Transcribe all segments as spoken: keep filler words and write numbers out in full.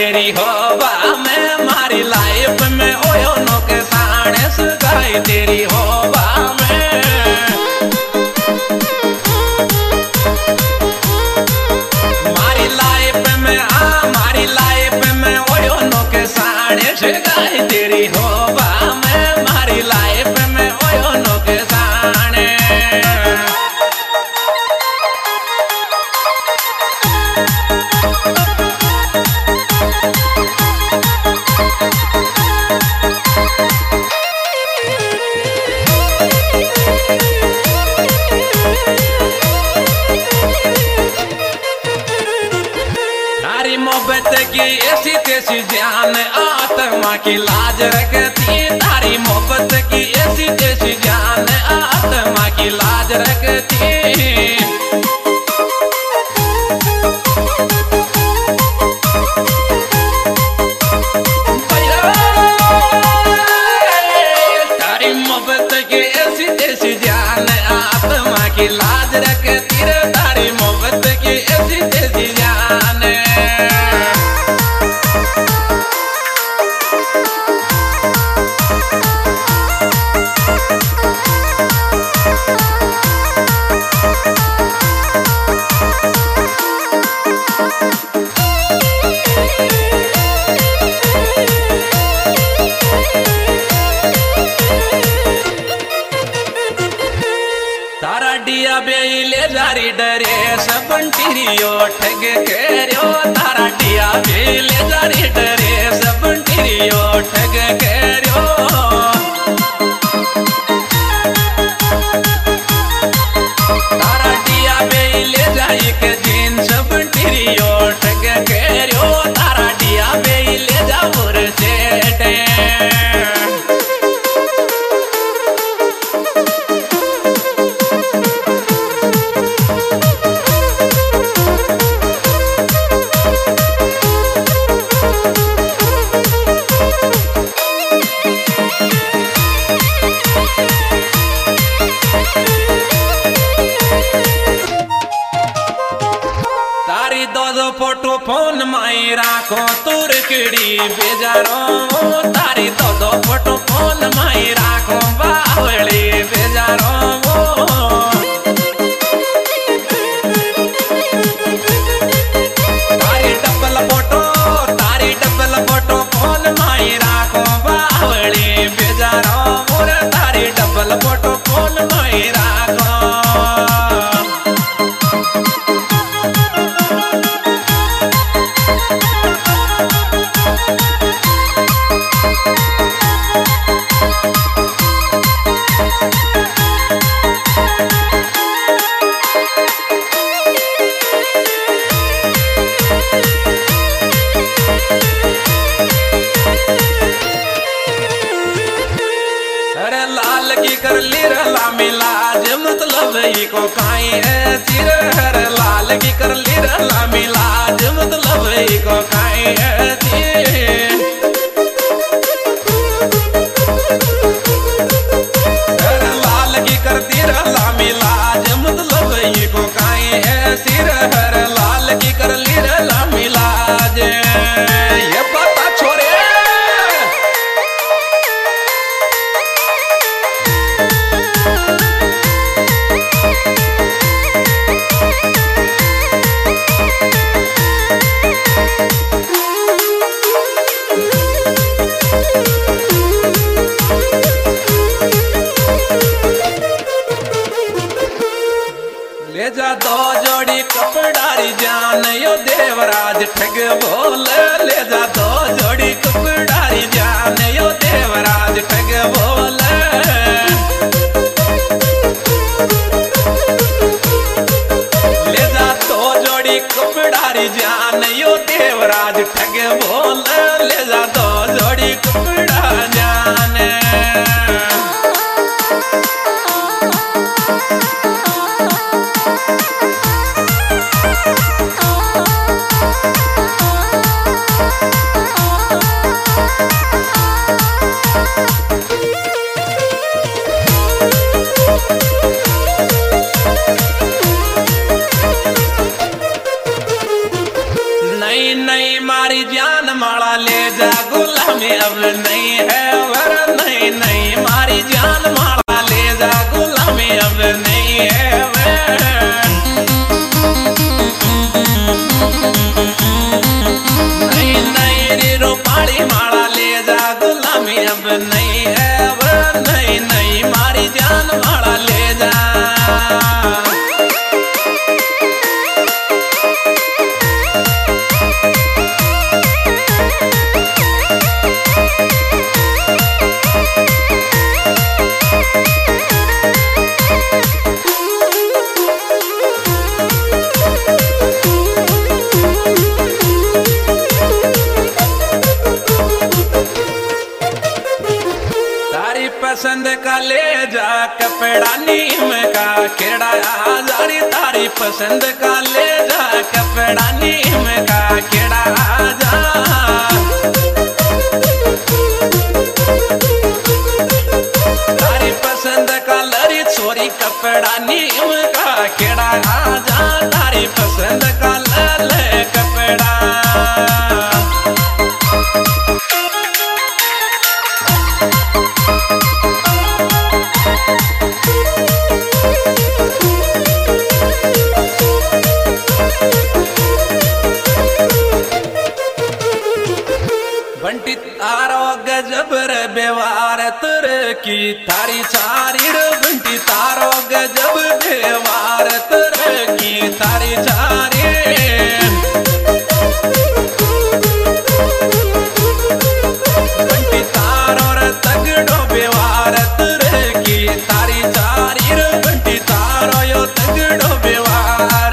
तेरी होवा में मारी लाइफ में ओयो नो के साने सगाई तेरी होवा में मारी लाइफ में आ मारी लाइफ में ओयो नो के साने सगाई तेरी होवा में मारी लाइफ में ओयो नो के साने मोहब्बत की ऐसी तैसी जान आत्मा की लाज रखती तारी मोहब्बत की ऐसी तैसी जान आत्मा की लाज रखती तारी मोहब्बत की ऐसी तैसी जान आत्मा की लाज रखती रे तारी मोहब्बत की ऐसी तैसी जान तारा डिया बेले जारी डरे सबन टिरियो ठग करियो तारा डिया बेले जारी डरे सबन टिरियो ठग करियो तारा डिया बेले जाई के दिन सबन टिरियो ठग करियो तारा डिया बेले जा मोर सेटे फोटो फोन माई राखो तुर किड़ी बेजारो तारी दो दो फोटो फोन माई राखो बावली बेजारो तारी डबल फोटो तारी डबल फोटो फोन माई राखो बावली बेजारो तारी डबल फोटो फोन माई राखो लाल की कर ली रला मिलाज मतलब ही को काई है सिर हर लाल की कर ली रला मिलाज मतलब ही को काई है सिर हर लाल की कर दी रला मिलाज मतलब ही को काई है सिर हर लाल की कर ली रला मिलाज ये पता छोरे ले जा दो जोड़ी कपड़ारी जान यो देवराज ठग बोल ले जा दो जोड़ी कपड़ारी जान यो देवराज ठग बोल ले जा दो जोड़ी कपड़ारी जान यो देवराज ठग बोल ले जा दो जोड़ी कपड़ा जान जान मारा ले जा गुलामी अब नहीं है वे। नहीं नहीं रे रूपाली मारा ले जा गुलामी अब नहीं है वे। नहीं नहीं मारी जान मारा ले जा। पसंद का ले जा कपड़ा नीम का खेड़ा आजारी। तारी पसंद का ले जा कपड़ा नीम का खेड़ा आजा। तारी पसंद का लरी छोरी कपड़ा नीम का खेड़ा आजा। तारी पसंद का लाल कपड़ा। बंटी तारो गजब रे व्यवहार तेरे की थारी सारी रे। बंटी तारो गजब व्यवहार तेरे की थारी सारी। बंटी तारो रे तगड़ो व्यवहार तेरे की थारी सारी रे। बंटी तारो यो तगड़ो व्यवहार।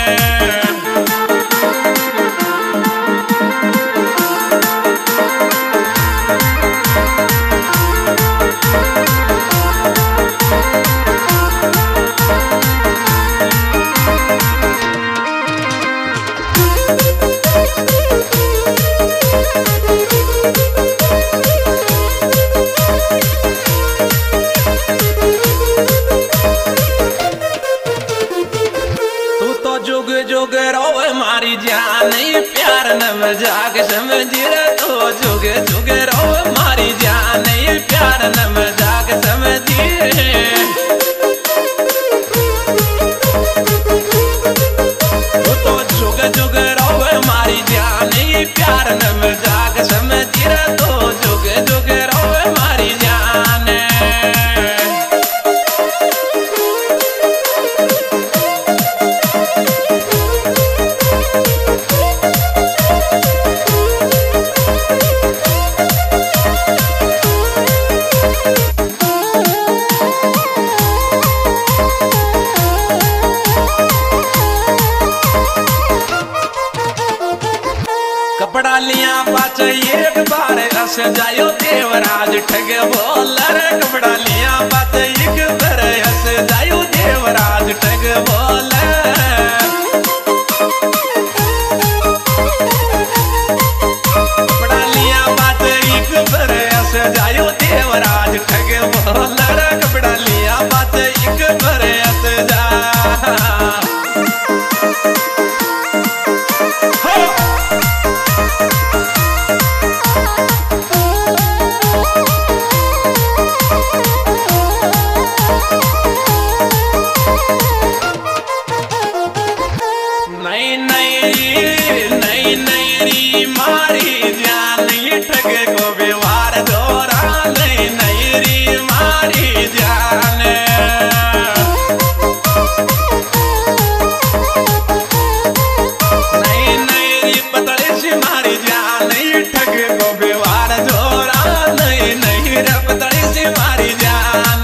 जुग जुग रोवे मारी जान प्यार न मजाक समझी रे। तो जुग जुग रोवे मारी जान प्यार न मजाक समझी। तो जुग जुग रोवे मारी जान प्यार न मजाक समझी रे। तो जुग जुग रोवे मारी जान। कपड़ा लिया पाच एक बार हस जायो देवराज ठग बोलर। कपड़ा लिया पाच एक बार हस जायो देवराज ठग बोलर। कपड़ा लिया पाच एक बार हस जायो देवराज ठग बोलर। कपड़ा लिया पाच एक बार हस जा। नहीं नहीं नहीं नहीं री मारी जान ठग को व्यवहार दोरा। नहीं नहीं री मारी जान। नहीं नहीं री पतली सी मारी जान ठग को व्यवहार दोरा। नहीं नहीं रे पतली सी मारी जान।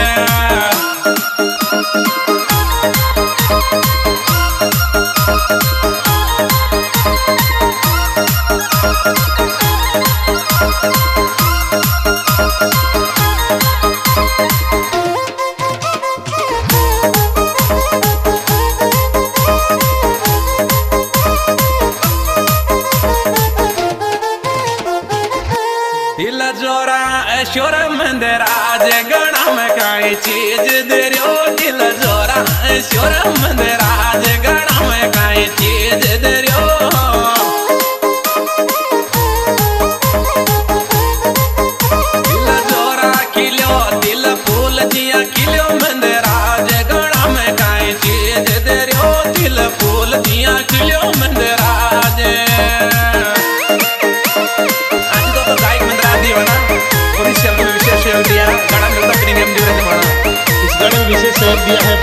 दिल जोरा ऐश्वर मंदिराज गणा में काई चीज दे रो। दिल जोरा ऐश्वर मंदिराज गणा में काई चीज दे रो। दिल जोरा खिलो दिल दिया है